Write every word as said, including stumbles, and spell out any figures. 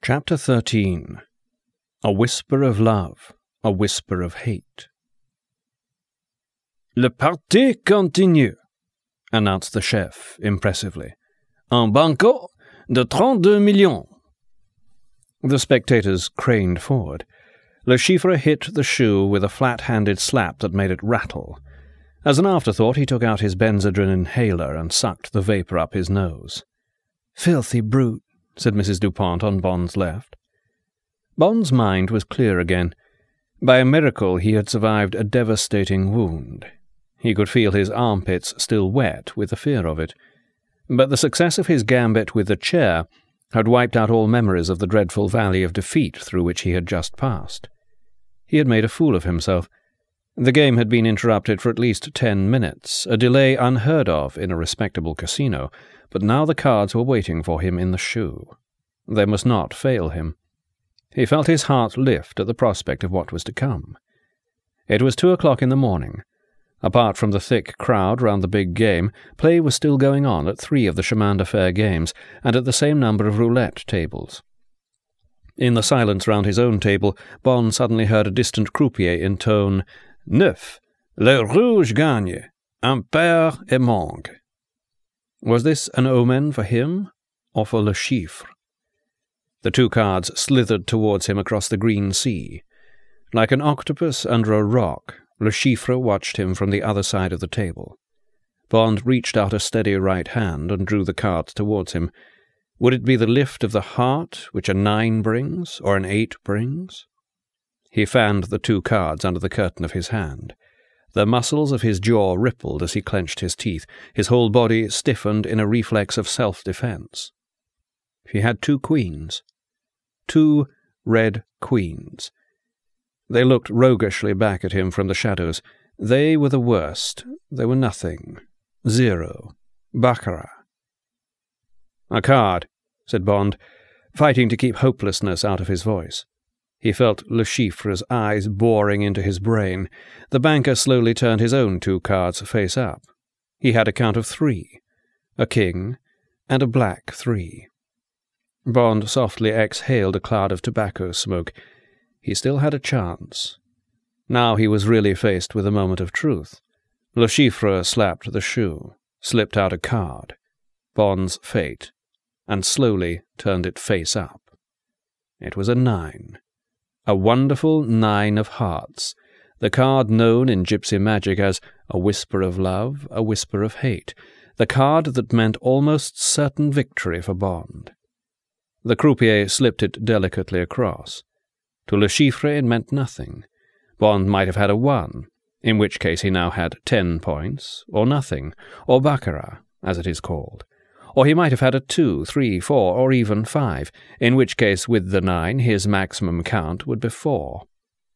Chapter thirteen. A Whisper of Love, a Whisper of Hate. Le party continue, announced the chef impressively. Un banco de trente-deux millions. The spectators craned forward. Le Chiffre hit the shoe with a flat-handed slap that made it rattle. As an afterthought, he took out his Benzedrine inhaler and sucked the vapour up his nose. "Filthy brute," said Missus Dupont on Bond's left. Bond's mind was clear again. By a miracle he had survived a devastating wound. He could feel his armpits still wet with the fear of it. But the success of his gambit with the chair had wiped out all memories of the dreadful valley of defeat through which he had just passed. He had made a fool of himself. The game had been interrupted for at least ten minutes, a delay unheard of in a respectable casino, but now the cards were waiting for him in the shoe. They must not fail him. He felt his heart lift at the prospect of what was to come. It was two o'clock in the morning. Apart from the thick crowd round the big game, play was still going on at three of the chemin de fer games, and at the same number of roulette tables. In the silence round his own table, Bond suddenly heard a distant croupier intone, "Neuf, le rouge gagne, impair et manque." Was this an omen for him, or for Le Chiffre? The two cards slithered towards him across the green sea. Like an octopus under a rock, Le Chiffre watched him from the other side of the table. Bond reached out a steady right hand and drew the cards towards him. Would it be the lift of the heart, which a nine brings, or an eight brings? He fanned the two cards under the curtain of his hand. The muscles of his jaw rippled as he clenched his teeth. His whole body stiffened in a reflex of self-defence. He had two queens. Two red queens. They looked roguishly back at him from the shadows. They were the worst. They were nothing. Zero. Baccarat. "A card," said Bond, fighting to keep hopelessness out of his voice. He felt Le Chiffre's eyes boring into his brain. The banker slowly turned his own two cards face up. He had a count of three, a king, and a black three. Bond softly exhaled a cloud of tobacco smoke. He still had a chance. Now he was really faced with a moment of truth. Le Chiffre slapped the shoe, slipped out a card, Bond's fate, and slowly turned it face up. It was a nine. A wonderful nine of hearts, the card known in gypsy magic as a whisper of love, a whisper of hate, the card that meant almost certain victory for Bond. The croupier slipped it delicately across. To Le Chiffre it meant nothing. Bond might have had a one, in which case he now had ten points, or nothing, or baccarat, as it is called. Or he might have had a two, three, four, or even five, in which case with the nine his maximum count would be four.